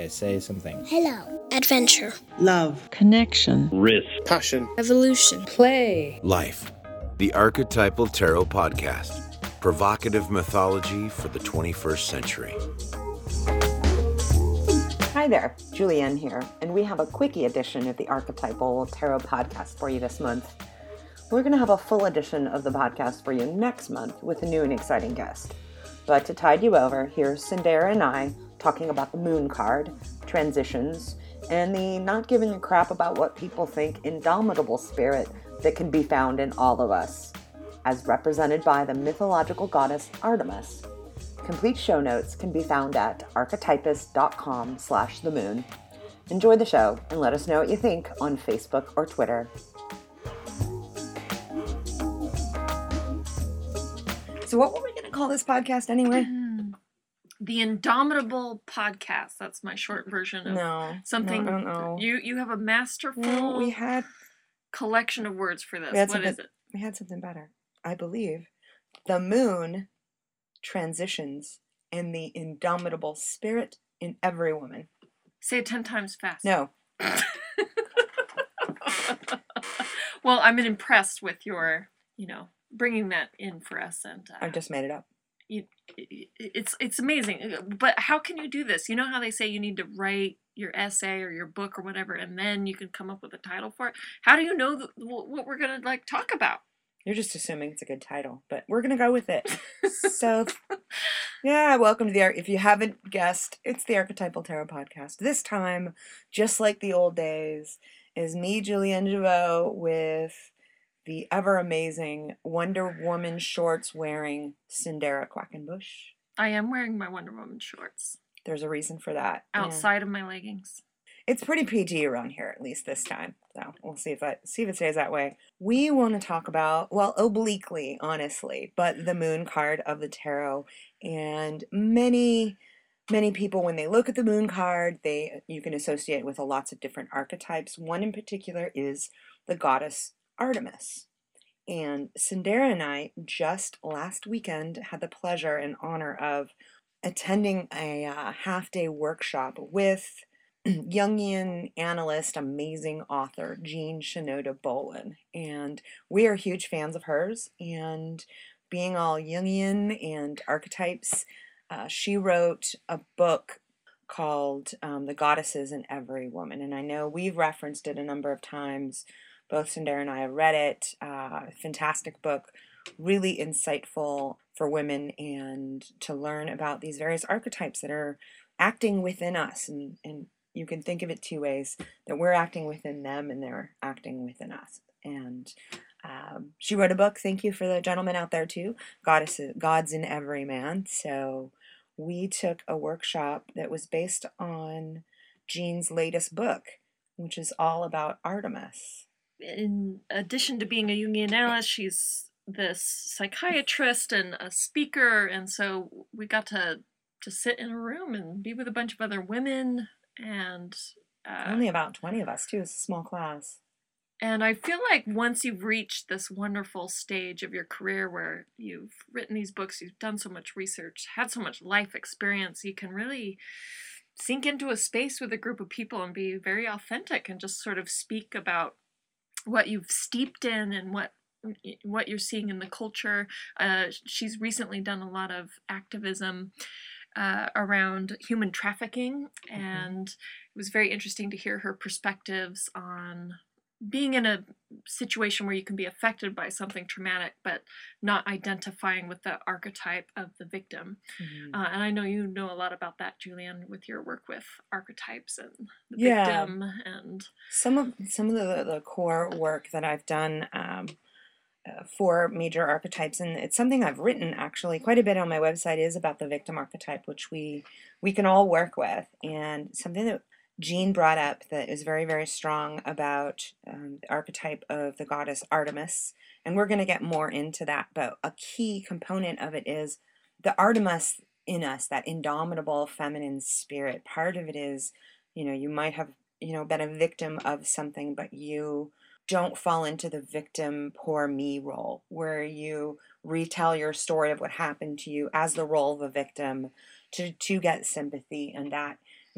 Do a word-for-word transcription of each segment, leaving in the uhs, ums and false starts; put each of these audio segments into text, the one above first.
I say something. Hello. Adventure. Love. Connection. Risk. Passion. Evolution. Play. Life. The Archetypal Tarot Podcast. Provocative mythology for the twenty-first century. Hi there, Julianne here, and we have a quickie edition of the Archetypal Tarot Podcast for you this month. We're going to have a full edition of the podcast for you next month with a new and exciting guest. But to tide you over, here's Sindara and I talking about the moon card, transitions, and the not giving a crap about what people think indomitable spirit that can be found in all of us, as represented by the mythological goddess Artemis. Complete show notes can be found at archetypus.com slash the moon. Enjoy the show and let us know what you think on Facebook or Twitter. So what were we going to call this podcast anyway? The Indomitable Podcast. That's my short version of no, something. No, no, no. You you have a masterful no, we had, collection of words for this. What is it? We had something better. I believe the moon transitions and the indomitable spirit in every woman. Say it ten times fast. No. Well, I'm impressed with your, you know, bringing that in for us. And uh, I've just made it up. You, it's it's amazing, but how can you do this? You know how they say you need to write your essay or your book or whatever, and then you can come up with a title for it. How do you know the, what we're gonna like talk about? You're just assuming it's a good title, but we're gonna go with it. So, yeah, welcome to the. If you haven't guessed, it's the Archetypal Tarot Podcast. This time, just like the old days, is me, Julianne Javot, with the ever-amazing Wonder Woman shorts wearing Sindara Quackenbush. I am wearing my Wonder Woman shorts. There's a reason for that. Outside yeah. of my leggings. It's pretty P G around here, at least this time. So we'll see if that see if it stays that way. We want to talk about, well, obliquely, honestly, but the moon card of the tarot. And many, many people, when they look at the moon card, they you can associate it with a lots of different archetypes. One in particular is the goddess Artemis. And Sindara and I just last weekend had the pleasure and honor of attending a uh, half-day workshop with Jungian analyst, amazing author, Jean Shinoda Bolen. And we are huge fans of hers. And being all Jungian and archetypes, uh, she wrote a book called um, The Goddesses in Every Woman. And I know we've referenced it a number of times. Both Sindara and I have read it. Uh, fantastic book, really insightful for women and to learn about these various archetypes that are acting within us. And, and you can think of it two ways, that we're acting within them and they're acting within us. And um, she wrote a book, thank you for the gentleman out there too, Goddesses, Gods in Every Man. So we took a workshop that was based on Jean's latest book, which is all about Artemis. In addition to being a Jungian analyst, she's this psychiatrist and a speaker, and so we got to to sit in a room and be with a bunch of other women, and uh, only about twenty of us too. It's a small class. And I feel like once you've reached this wonderful stage of your career where you've written these books, you've done so much research, had so much life experience, you can really sink into a space with a group of people and be very authentic and just sort of speak about what you've steeped in and what what you're seeing in the culture. Uh, she's recently done a lot of activism uh, around human trafficking, and it was very interesting to hear her perspectives on being in a situation where you can be affected by something traumatic, but not identifying with the archetype of the victim. Mm-hmm. Uh, and I know you know a lot about that, Julianne, with your work with archetypes and the yeah. victim. And some of some of the, the core work that I've done um, uh, for major archetypes, and it's something I've written actually quite a bit on my website, is about the victim archetype, which we we can all work with, and something that Jean brought up that is very, very strong about um, the archetype of the goddess Artemis, and we're going to get more into that, but a key component of it is the Artemis in us, that indomitable feminine spirit. Part of it is, you know, you might have, you know, been a victim of something, but you don't fall into the victim poor me role, where you retell your story of what happened to you as the role of a victim to, to get sympathy, and that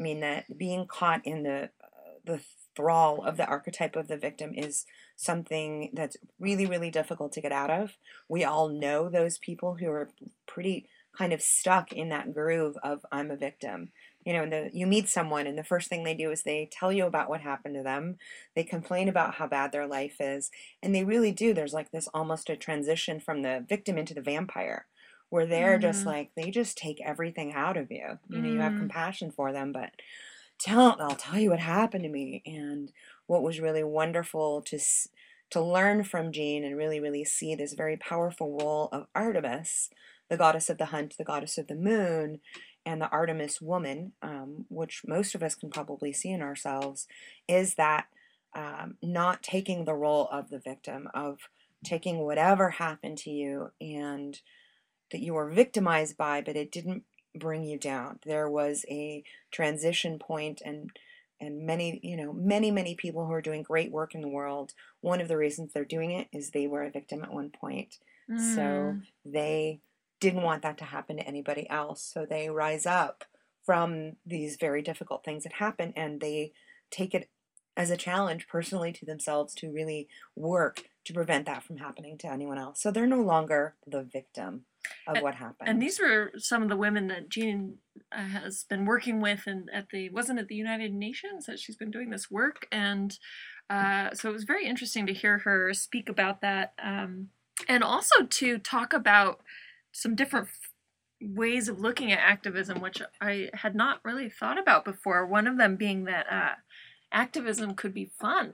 I mean, that being caught in the uh, the thrall of the archetype of the victim is something that's really, really difficult to get out of. We all know those people who are pretty kind of stuck in that groove of I'm a victim. You know, and the, you meet someone and the first thing they do is they tell you about what happened to them. They complain about how bad their life is. And they really do. There's like this almost a transition from the victim into the vampire, where they're just Mm. like, they just take everything out of you. You know, you have Mm. compassion for them, but tell, I'll tell you what happened to me. And what was really wonderful to s- to learn from Jean and really, really see this very powerful role of Artemis, the goddess of the hunt, the goddess of the moon, and the Artemis woman, um, which most of us can probably see in ourselves, is that um, not taking the role of the victim, of taking whatever happened to you and that you were victimized by, but it didn't bring you down. There was a transition point, and and many, you know, many, many people who are doing great work in the world, one of the reasons they're doing it is they were a victim at one point. So Mm. they didn't want that to happen to anybody else. So they rise up from these very difficult things that happen and they take it as a challenge personally to themselves to really work to prevent that from happening to anyone else. So they're no longer the victim of A- what And happened. these were some of the women that Jean uh, has been working with, and at the wasn't it the United Nations that she's been doing this work, and uh, so it was very interesting to hear her speak about that, um, and also to talk about some different f- ways of looking at activism, which I had not really thought about before. One of them being that uh, activism could be fun.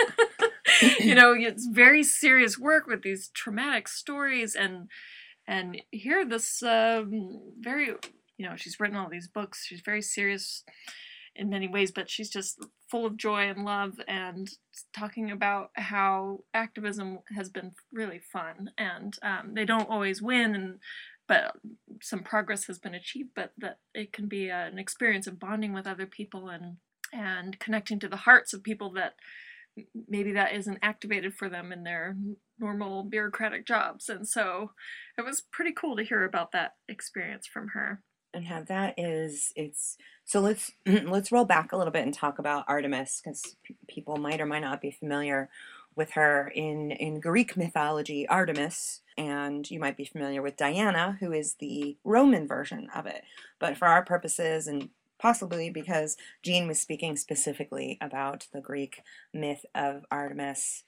You know, it's very serious work with these traumatic stories, and and here this um, very, you know, she's written all these books. She's very serious in many ways, but she's just full of joy and love, and talking about how activism has been really fun, and um, they don't always win, and but some progress has been achieved, but that it can be uh, an experience of bonding with other people and and connecting to the hearts of people that maybe that isn't activated for them in their normal bureaucratic jobs. And so it was pretty cool to hear about that experience from her. And how that is, it's so let's let's roll back a little bit and talk about Artemis because p- people might or might not be familiar with her in in Greek mythology. Artemis, and you might be familiar with Diana, who is the Roman version of it. But for our purposes, and possibly because Jean was speaking specifically about the Greek myth of Artemis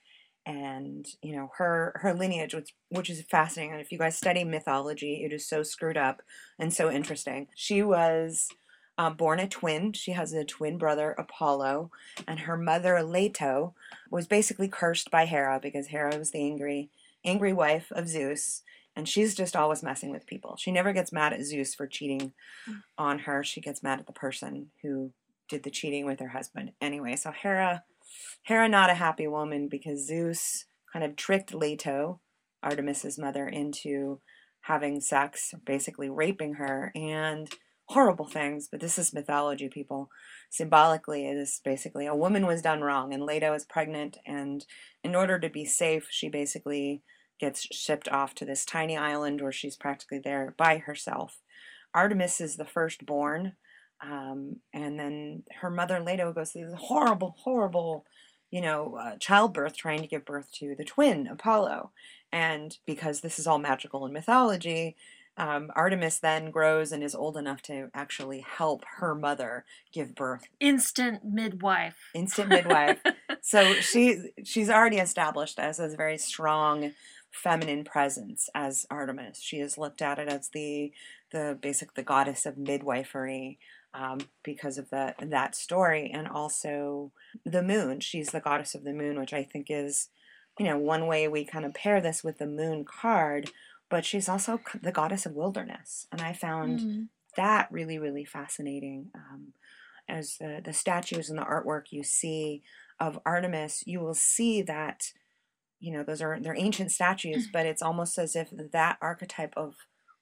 and you know her her lineage, which which is fascinating. And if you guys study mythology, it is so screwed up and so interesting. She was uh, born a twin. She has a twin brother, Apollo, and her mother, Leto, was basically cursed by Hera because Hera was the angry, angry wife of Zeus, and she's just always messing with people. She never gets mad at Zeus for cheating on her. She gets mad at the person who did the cheating with her husband. Anyway, so Hera, Hera not a happy woman because Zeus kind of tricked Leto, Artemis's mother, into having sex, basically raping her, and horrible things. But this is mythology, people. Symbolically, it is basically a woman was done wrong, and Leto is pregnant, and in order to be safe, she basically gets shipped off to this tiny island where she's practically there by herself. Artemis is the firstborn, um, and then her mother Leto goes through this horrible, horrible, you know, uh, childbirth, trying to give birth to the twin Apollo. And because this is all magical in mythology, um, Artemis then grows and is old enough to actually help her mother give birth. Instant midwife. Instant midwife. So she she's already established as a very strong feminine presence as Artemis. She is looked at it as the the basic the goddess of midwifery, um, because of that that story, and also the moon. She's the goddess of the moon, which I think is, you know, one way we kind of pair this with the moon card. But she's also c- the goddess of wilderness, and I found Mm. that really really fascinating. Um, as the, the statues and the artwork you see of Artemis, you will see that, you know, those are they're ancient statues, but it's almost as if that archetype of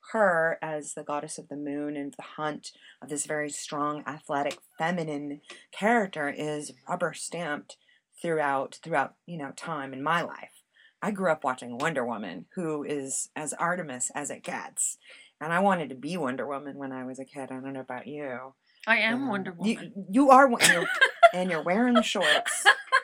her as the goddess of the moon and the hunt of this very strong, athletic, feminine character is rubber stamped throughout throughout, you know, time in my life. I grew up watching Wonder Woman, who is as Artemis as it gets. And I wanted to be Wonder Woman when I was a kid. I don't know about you. I am Um, Wonder Woman. You, you are, and you're, and you're wearing the shorts.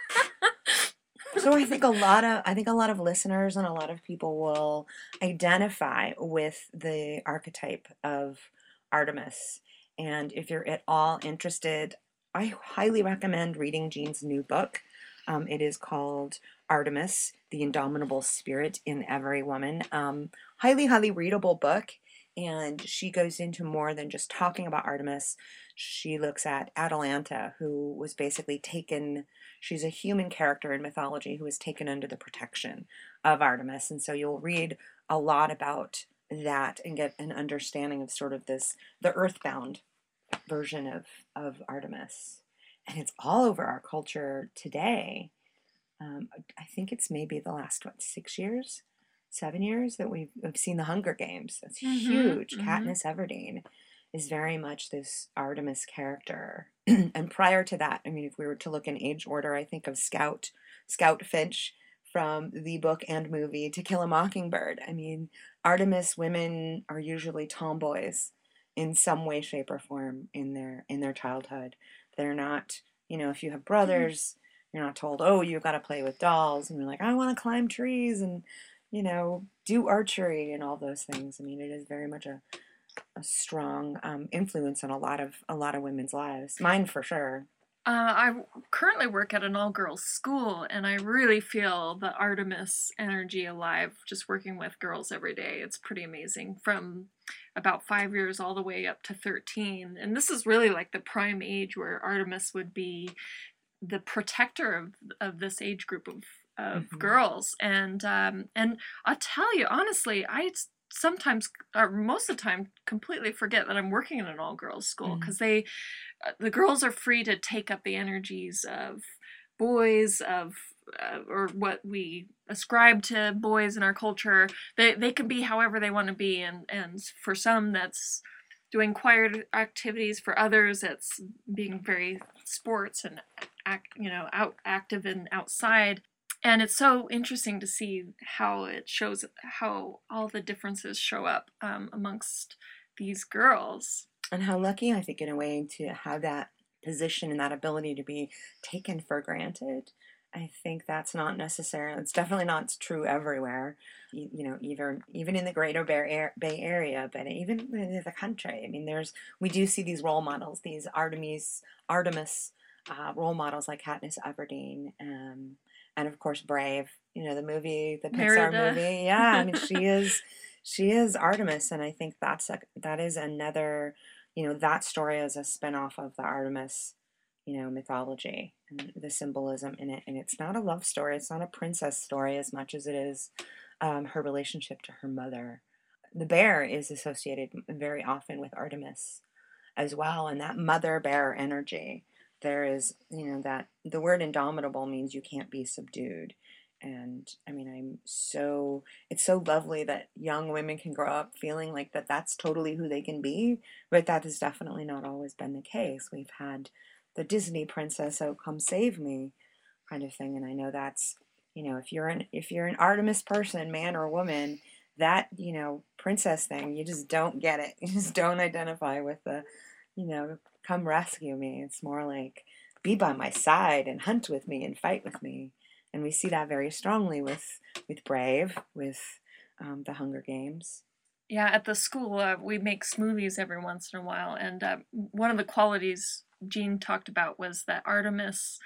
So I think a lot of I think a lot of listeners and a lot of people will identify with the archetype of Artemis. And if you're at all interested, I highly recommend reading Jean's new book. Um, it is called Artemis, The Indomitable Spirit in Every Woman. Um, highly, highly readable book. And she goes into more than just talking about Artemis. She looks at Atalanta, who was basically taken, she's a human character in mythology who was taken under the protection of Artemis. And so you'll read a lot about that and get an understanding of sort of this, the earthbound version of, of Artemis. And it's all over our culture today. Um, I think it's maybe the last, what, six years? Seven years that we've, we've seen the Hunger Games. That's Mhm, huge. mhm. Katniss Everdeen is very much this Artemis character. And prior to that, I mean, if we were to look in age order, I think of Scout, Scout Finch from the book and movie To Kill a Mockingbird. I mean, Artemis women are usually tomboys in some way, shape, or form in their in their childhood. They're not, you know, if you have brothers, you're not told, oh, you've got to play with dolls, and you're like, I want to climb trees and, you know, do archery and all those things. I mean, it is very much a, a strong um, influence in a lot of a lot of women's lives. Mine for sure. Uh, I currently work at an all-girls school, and I really feel the Artemis energy alive just working with girls every day. It's pretty amazing. From about five years all the way up to thirteen. And this is really like the prime age where Artemis would be the protector of, of this age group of, of Mhm. girls. And, um, and I'll tell you, honestly, I sometimes, or most of the time, completely forget that I'm working in an all-girls school, because they, uh, the girls are free to take up the energies of boys, of uh, or what we ascribe to boys in our culture. They they can be however they want to be, and and for some that's doing choir activities. For others, it's being very sports and act, you know, out active and outside. And it's so interesting to see how it shows, how all the differences show up um, amongst these girls. And how lucky, I think, in a way, to have that position and that ability to be taken for granted. I think that's not necessarily, it's definitely not true everywhere, you, you know, either, even in the greater Bay, Bay Area, but even in the country. I mean, there's, we do see these role models, these Artemis, Artemis uh, role models like Katniss Everdeen, um, and of course Brave, you know, the movie, the Pixar Merida. movie. Yeah, I mean, she is, she is Artemis, and I think that's a, that is another, you know, that story is a spinoff of the Artemis, you know, mythology and the symbolism in it. And it's not a love story. It's not a princess story as much as it is um, her relationship to her mother. The bear is associated very often with Artemis as well. And that mother bear energy, there is, you know, that the word indomitable means you can't be subdued. And I mean, I'm so, it's so lovely that young women can grow up feeling like that that's totally who they can be, but that has definitely not always been the case. We've had the Disney princess, oh come save me kind of thing. And I know that's, you know, if you're an, if you're an Artemis person, man or woman, that, you know, princess thing, you just don't get it. You just don't identify with the, you know, come rescue me. It's more like be by my side and hunt with me and fight with me. And we see that very strongly with, with Brave, with um, the Hunger Games. Yeah, at the school, uh, we make smoothies every once in a while. And uh, one of the qualities Jean talked about was that Artemis,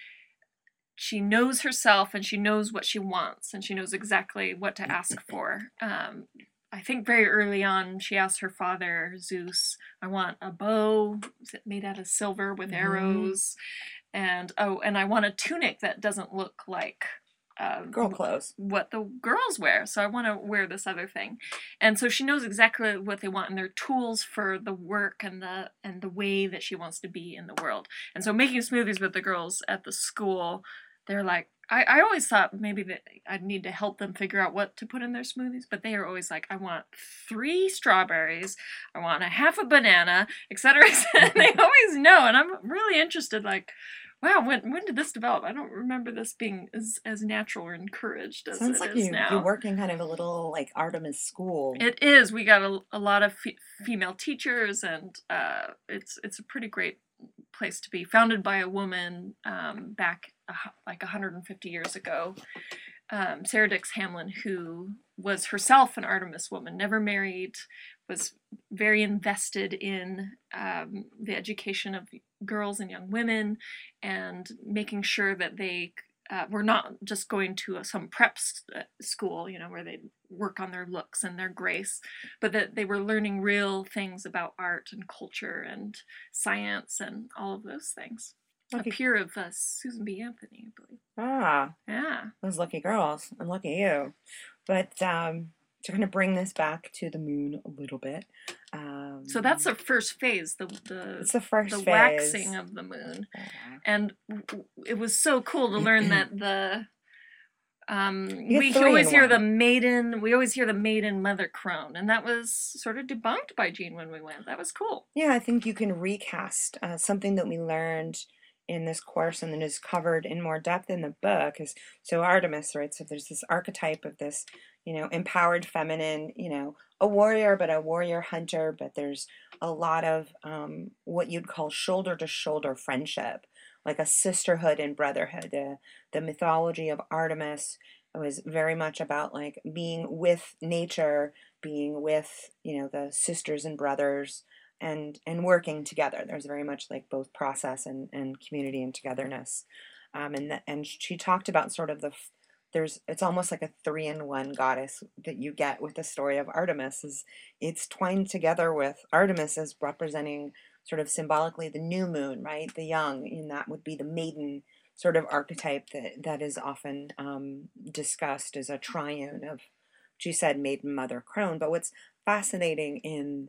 she knows herself and she knows what she wants and she knows exactly what to ask for. Um, I think very early on, she asked her father, Zeus, I want a bow made out of silver with Mhm. arrows. And, oh, and I want a tunic that doesn't look like uh, Girl clothes. what the girls wear. So I want to wear this other thing. And so she knows exactly what they want, and they're tools for the work and the and the way that she wants to be in the world. And so making smoothies with the girls at the school, they're like, I, I always thought maybe that I'd need to help them figure out what to put in their smoothies, but they are always like, I want three strawberries, I want a half a banana, et cetera, et cetera. And they always know, and I'm really interested, like, Wow, when when did this develop? I don't remember this being as, as natural or encouraged as Sounds it like is you you now. work in kind of a little like Artemis school. It is. We got a, a lot of fe- female teachers, and uh, it's it's a pretty great place to be. Founded by a woman um, back a, hu- like one hundred fifty years ago, um, Sarah Dix Hamlin, who was herself an Artemis woman, never married, was very invested in um, the education of girls and young women, and making sure that they uh, were not just going to a, some prep s- uh, school, you know, where they work on their looks and their grace, but that they were learning real things about art and culture and science and all of those things. Lucky. A peer of uh, Susan B. Anthony, I believe. Ah, Yeah. those lucky girls, and lucky you. But um, to kind of bring this back to the moon a little bit. Um, So that's the first phase, the the it's the first the phase. waxing of the moon, Yeah. and w- w- it was so cool to learn that the um You we get three always in hear the one. maiden we always hear the maiden mother crone, and that was sort of debunked by Jean when we went. That was cool. Yeah, I think you can recast uh, something that we learned in this course and then is covered in more depth in the book. Is so Artemis, right? So there's this archetype of this, you know, empowered feminine, you know, a warrior, but a warrior hunter. But there's a lot of um, what you'd call shoulder to shoulder friendship, like a sisterhood and brotherhood. The the mythology of Artemis was very much about like being with nature, being with, you know, the sisters and brothers and and working together. There's very much like both process and, and community and togetherness. Um, and that and she talked about sort of the f- there's it's almost like a three in one goddess that you get with the story of Artemis. Is it's twined together with Artemis as representing sort of symbolically the new moon, right? The young, and that would be the maiden sort of archetype that that is often um, discussed as a triune of, she said, maiden, mother, crone. But what's fascinating in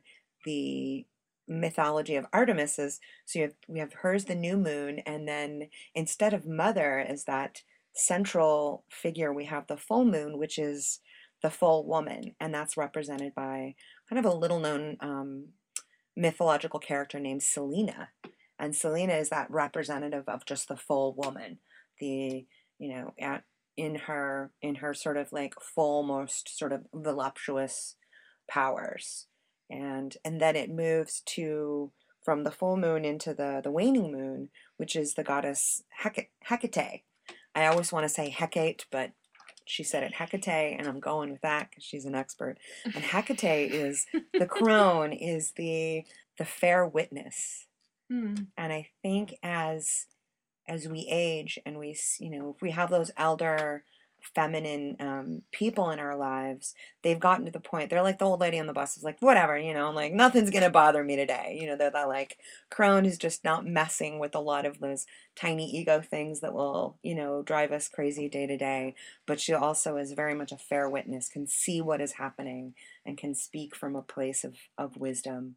the mythology of Artemis is, so you have, we have hers the new moon, and then instead of mother as that central figure, we have the full moon, which is the full woman, and that's represented by kind of a little known um, mythological character named Selena. And Selena is that representative of just the full woman, the, you know, at, in her in her sort of like full, most sort of voluptuous powers. And and then it moves to from the full moon into the the waning moon, which is the goddess Hec- Hecate. I always want to say Hecate, but she said it Hecate, and I'm going with that because she's an expert. And Hecate is the crone, is the the fair witness. Hmm. And I think as as we age and we, s- you know, if we have those elder feminine um, people in our lives, they've gotten to the point, they're like the old lady on the bus is like, whatever, you know, like nothing's going to bother me today. You know, they're that like crone who's just not messing with a lot of those tiny ego things that will, you know, drive us crazy day to day. But she also is very much a fair witness, can see what is happening and can speak from a place of, of wisdom.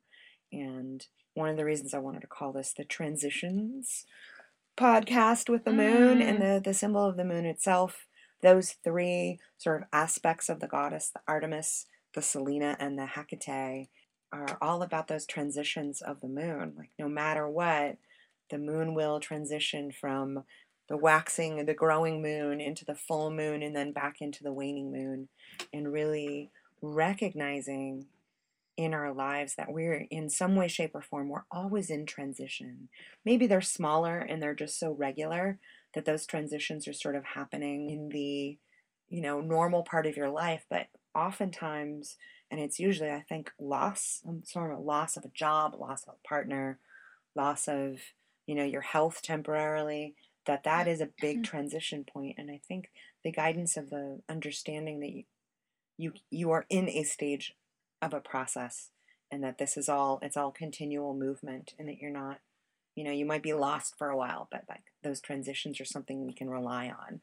And one of the reasons I wanted to call this the transitions podcast with the moon and Mm. the, the symbol of the moon itself, those three sort of aspects of the goddess, the Artemis, the Selena, and the Hecate, are all about those transitions of the moon. Like no matter what, the moon will transition from the waxing, the growing moon into the full moon and then back into the waning moon, and really recognizing in our lives that we're in some way, shape, or form, we're always in transition. Maybe they're smaller and they're just so regular that those transitions are sort of happening in the, you know, normal part of your life. But oftentimes, and it's usually, I think, loss, some sort of loss of a job, loss of a partner, loss of, you know, your health temporarily, that that is a big transition point. And I think the guidance of the understanding that you, you you are in a stage of a process, and that this is all, it's all continual movement, and that you're not, you know, you might be lost for a while, but like those transitions are something we can rely on.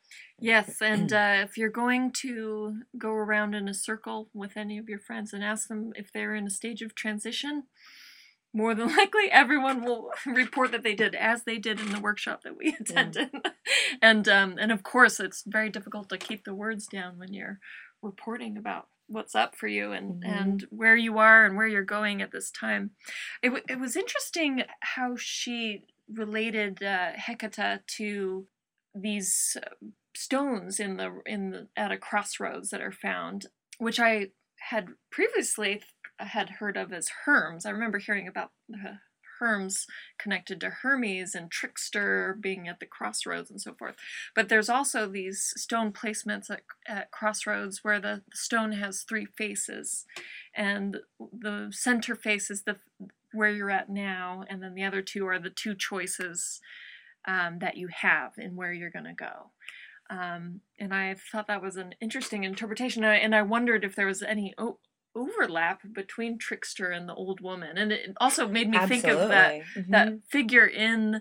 Yes, and uh, if you're going to go around in a circle with any of your friends and ask them if they're in a stage of transition, more than likely everyone will report that they did, as they did in the workshop that we attended. Yeah. and um, and of course, it's very difficult to keep the words down when you're reporting about what's up for you and, mm-hmm. and where you are and where you're going at this time. It, w- it was interesting how she related uh, Hecate to these stones in the in the, at a crossroads that are found, which I had previously had heard of as Hermes. I remember hearing about the Hermes connected to Hermes and Trickster being at the crossroads and so forth. But there's also these stone placements at, at crossroads where the stone has three faces, and the center face is the where you're at now, and then the other two are the two choices um, that you have in where you're going to go. Um, and I thought that was an interesting interpretation, and I, and I wondered if there was any o- overlap between Trickster and the old woman. And it also made me Absolutely. think of that Mm-hmm. that figure in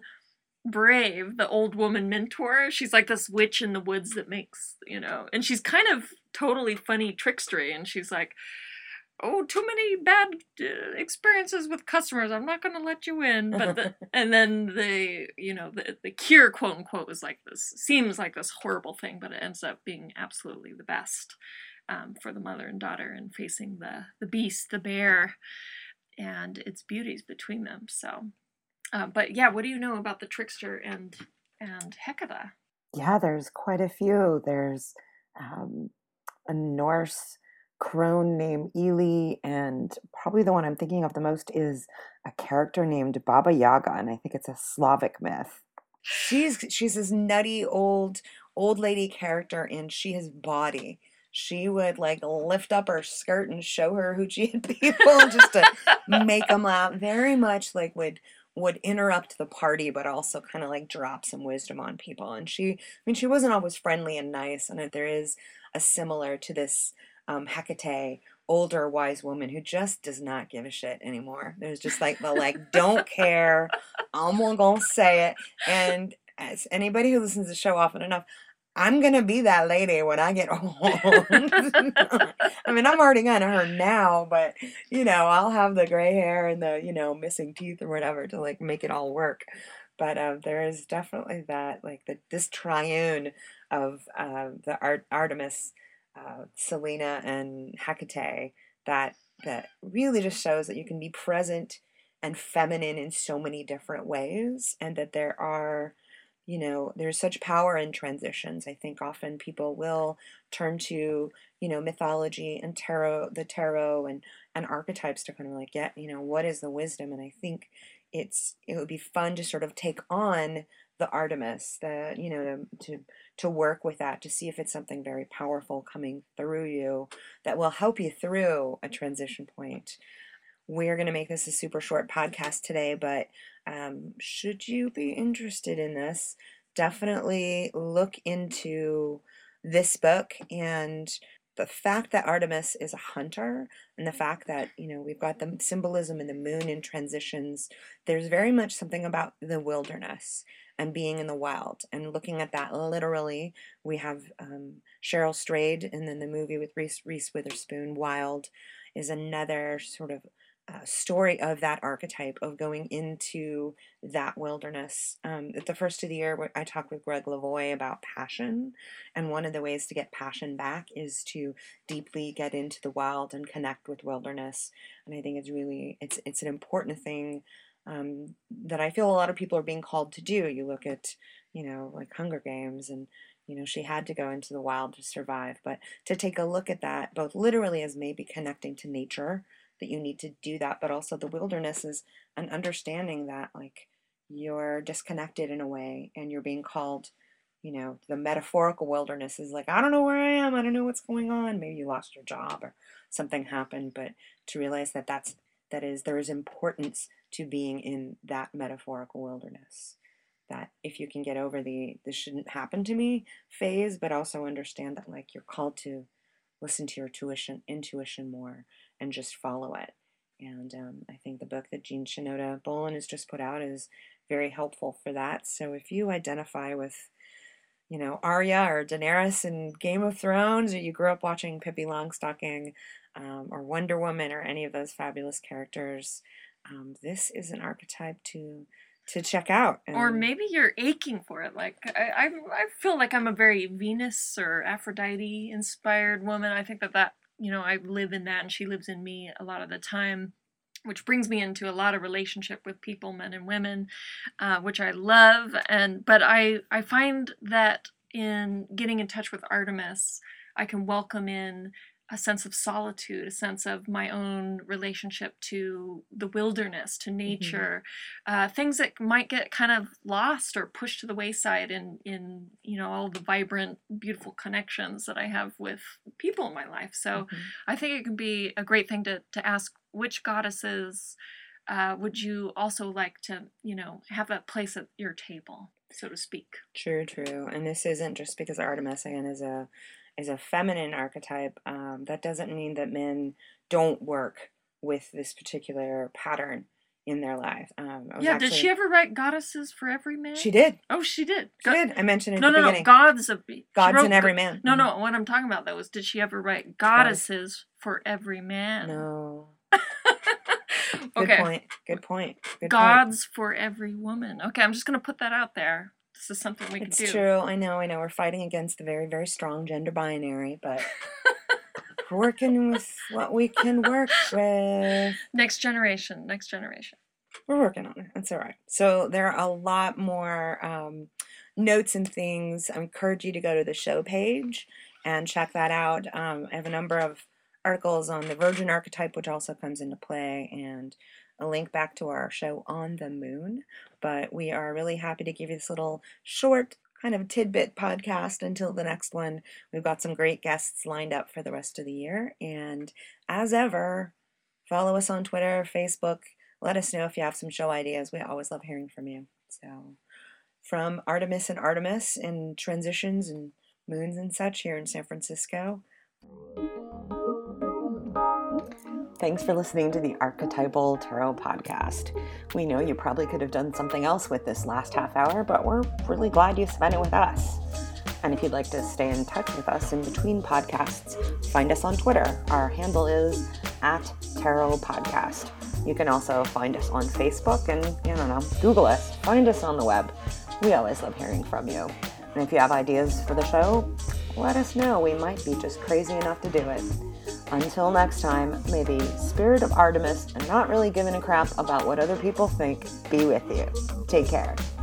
Brave, the old woman mentor. She's like this witch in the woods that makes, you know, and she's kind of totally funny trickstery, and she's like, oh, too many bad uh, experiences with customers, I'm not going to let you in. But the, and then the, you know, the, the cure, quote unquote, was like this, seems like this horrible thing, but it ends up being absolutely the best um, for the mother and daughter, and facing the, the beast, the bear, and its beauties between them. So, uh, but yeah, what do you know about the Trickster and, and Hecate? Yeah, there's quite a few. There's um, a Norse crone named Ely, and probably the one I'm thinking of the most is a character named Baba Yaga, and I think it's a Slavic myth. She's she's this nutty old old lady character, and she has body. She would like lift up her skirt and show her hoochie at people just to make them laugh. Very much like would would interrupt the party, but also kind of like drop some wisdom on people. And she, I mean, she wasn't always friendly and nice, and there is a similar to this um, Hecate, older wise woman who just does not give a shit anymore. There's just like the like don't care, I'm gonna say it. And as anybody who listens to the show often enough, I'm gonna be that lady when I get old. I mean, I'm already kind of her now, but you know, I'll have the gray hair and the, you know, missing teeth or whatever to like make it all work. But uh, there is definitely that, like the this triune of uh, the Art- Artemis, uh, Selena, and Hecate that that really just shows that you can be present and feminine in so many different ways, and that there are, you know, there's such power in transitions. I think often people will turn to, you know, mythology and tarot, the tarot and, and archetypes to kind of like get, you know, what is the wisdom? And I think it's, it would be fun to sort of take on the Artemis, the, you know, to, to, to work with that, to see if it's something very powerful coming through you that will help you through a transition point. We're going to make this a super short podcast today, but um, should you be interested in this, definitely look into this book. And the fact that Artemis is a hunter, and the fact that, you know, we've got the symbolism in the moon in transitions, there's very much something about the wilderness and being in the wild and looking at that literally. We have um, Cheryl Strayed, and then the movie with Reese, Reese Witherspoon, Wild, is another sort of Uh, story of that archetype of going into that wilderness. Um, at the first of the year, I talked with Greg Lavoie about passion, and one of the ways to get passion back is to deeply get into the wild and connect with wilderness. And I think it's really, it's it's an important thing um, that I feel a lot of people are being called to do. You look at, you know, like Hunger Games, and you know, she had to go into the wild to survive. But to take a look at that, both literally as maybe connecting to nature, that you need to do that, but also the wilderness is an understanding that like you're disconnected in a way, and you're being called, you know, the metaphorical wilderness is like, I don't know where I am, I don't know what's going on, maybe you lost your job or something happened, but to realize that that's, that is, there is importance to being in that metaphorical wilderness. That if you can get over the, this shouldn't happen to me phase, but also understand that like you're called to listen to your tuition, intuition more, and just follow it. And um, I think the book that Jean Shinoda Bolen has just put out is very helpful for that. So if you identify with, you know, Arya or Daenerys in Game of Thrones, or you grew up watching Pippi Longstocking um, or Wonder Woman or any of those fabulous characters, um, this is an archetype to to check out. And or maybe you're aching for it. Like I, I, I feel like I'm a very Venus or Aphrodite inspired woman. I think that that, you know, I live in that, and she lives in me a lot of the time. which brings me into a lot of relationship with people, men and women, uh, which I love. And but I, I find that in getting in touch with Artemis, I can welcome in a sense of solitude, a sense of my own relationship to the wilderness, to nature, mm-hmm. uh, things that might get kind of lost or pushed to the wayside in, in you know, all the vibrant, beautiful connections that I have with people in my life. So mm-hmm. I think it can be a great thing to, to ask, which goddesses uh, would you also like to, you know, have a place at your table, so to speak? True, true. And this isn't just because Artemis, again, is a is a feminine archetype. Um, that doesn't mean that men don't work with this particular pattern in their life. Um, I was yeah, actually, did she ever write Goddesses for Every Man? She did. Oh, she did. She Go- did. I mentioned it no, at the no, beginning. No, Gods of Gods wrote, in Every Man. No, mm-hmm. no, what I'm talking about, though, is did she ever write Goddesses for Every Man? No. Okay. Good point. Good point. Good Gods point. for Every Woman. Okay, I'm just going to put that out there. This is something we it's can do. It's true. I know, I know. We're fighting against the very, very strong gender binary, but we're working with what we can work with. Next generation. Next generation. We're working on it. That's all right. So there are a lot more um, notes and things. I encourage you to go to the show page and check that out. Um, I have a number of articles on the Virgin archetype, which also comes into play, and a link back to our show on the moon. But we are really happy to give you this little short kind of tidbit podcast until the next one. We've got some great guests lined up for the rest of the year. And as ever, follow us on Twitter, Facebook. Let us know if you have some show ideas. We always love hearing from you. So from Artemis and Artemis and transitions and moons and such here in San Francisco. Thanks for listening to the Archetypal Tarot Podcast. We know you probably could have done something else with this last half hour, but we're really glad you spent it with us. And if you'd like to stay in touch with us in between podcasts, find us on Twitter. Our handle is at Tarot Podcast. You can also find us on Facebook and, I don't know, Google us. Find us on the web. We always love hearing from you. And if you have ideas for the show, let us know. We might be just crazy enough to do it. Until next time, may the spirit of Artemis and not really giving a crap about what other people think be with you. Take care.